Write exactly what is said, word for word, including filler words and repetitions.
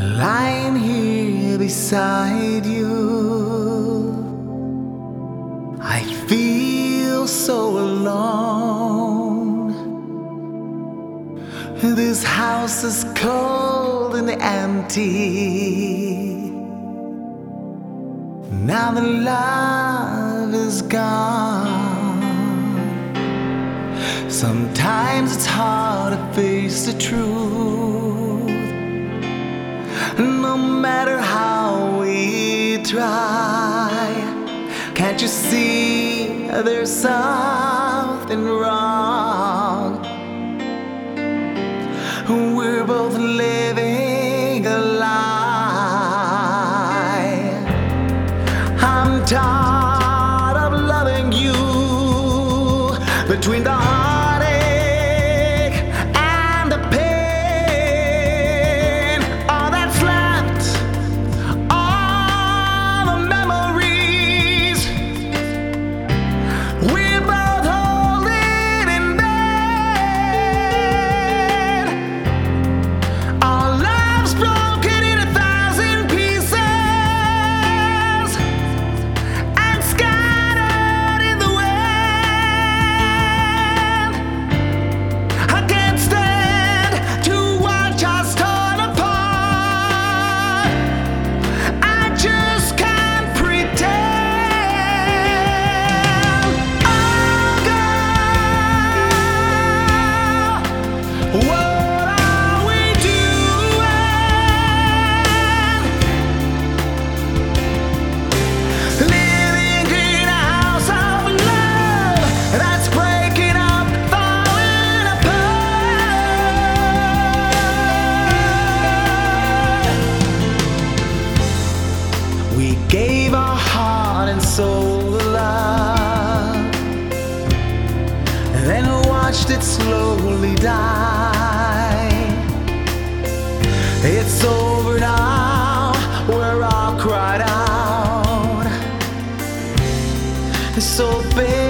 Lying here beside you, I feel so alone. This house is cold and empty. Now the love is gone. Sometimes it's hard to face the truth. No matter how we try, can't you see there's something wrong? We're both living a lie. I'm tired of loving you between the heartache and the pain. All that's left are the memories we're both holding in bed. Our love's broken in a thousand pieces and scattered in the wind. I can't stand to watch us torn apart. I just can't pretend. Oh, girl, what are we doing? Living in a house of love that's breaking up, falling apart. We gave our heart and soul to love, and then watched it slowly die. It's over now, we're all cried out. So baby,